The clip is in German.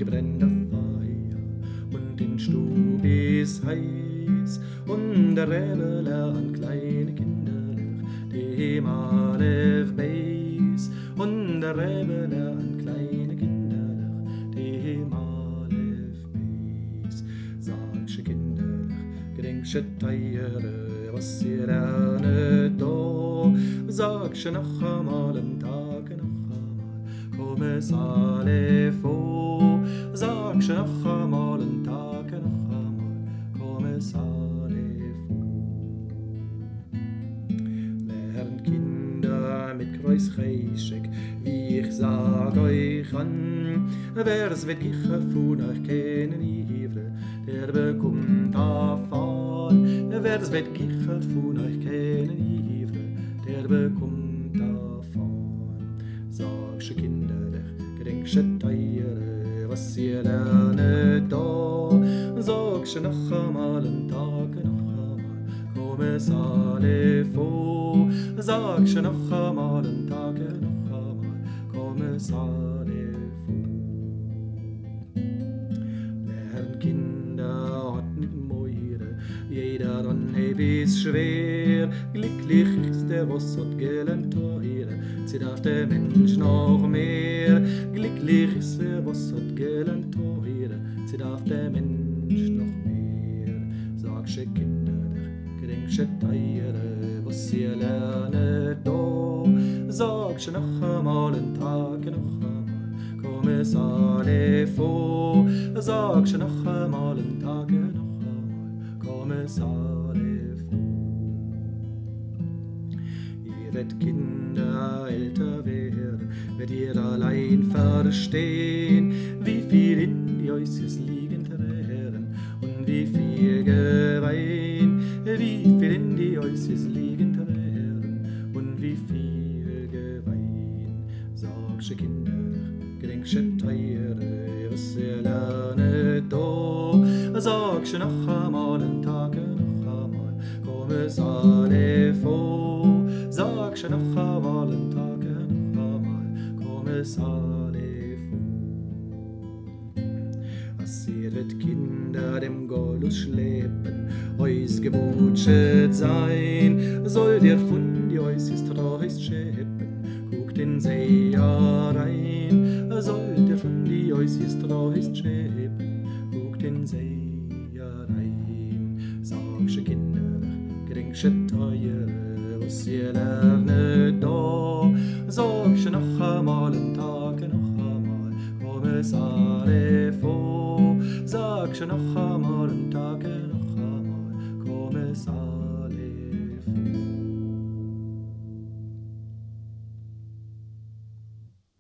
brennt auf Feuer und in Stub ist heiß und der Rebele an kleine Kinderlach, die alle weiß und der Rebele an kleine Kinderlach, die alle weiß. Sagst Kinderlach, gedenkst Teiere, was ihr lernet da, sagst noch einmal am Tag noch einmal, komm es alle vor, sagst noch einmal am Tag noch einmal, komm es alle vor. Lernt Kinder mit Kreuzreischig, wie ich sag euch an, wer's wird ich von euch kennen ivre, der bekommt davon, wer's wird ich von euch kennen ivre, der bekommt davon. Sagst Kinderlach, gedenkst Teiere, was ihr lernet da, sagst noch einmal am Tag noch einmal, komm es alle vor, sagst noch einmal am Tag noch einmal, komm es alle vor. Lernt Kinder hat nicht Meure, jeder an ist schwer, glücklich ist der, was hat gelernt teure, sie darf der Mensch noch mehr, glücklich ist der, was hat gelernt teure, sie darf der Mensch noch mehr. Sagst Kinderlach, gedenkst Teiere, was ihr lernet da, sagst noch einmal am Tag noch einmal, komm es alle vor, sagst noch einmal am Tag noch einmal, komm es alle vor. Ihr werdet Kinder älter werden, werdet ihr allein verstehen, wie viel in die Häuses liegen Tränen und wie viel Gewein, wie viel in die Häuses liegen Tränen und wie viel Gewein. Sagst Kinderlach, gedenkst Teiere, was ihr lernet da, sagst noch einmal am Tag noch einmal, komm es alle vor, sagst noch einmal am Tag noch einmal, komm es alle vor. Als ihr wird Kinder dem Golus schleppen, eus gebutschet sein, sollt ihr von die eus ist treust schäppen, guckt in See rein, sollt ihr von die eus ist treust schäppen, guckt in See rein. Sagst Kinderlach, gedenkst Teiere, was ihr lernet da, sagst noch einmal am Tag noch einmal, komm es alle vor, sagst noch einmal am Tag noch einmal, komm es alle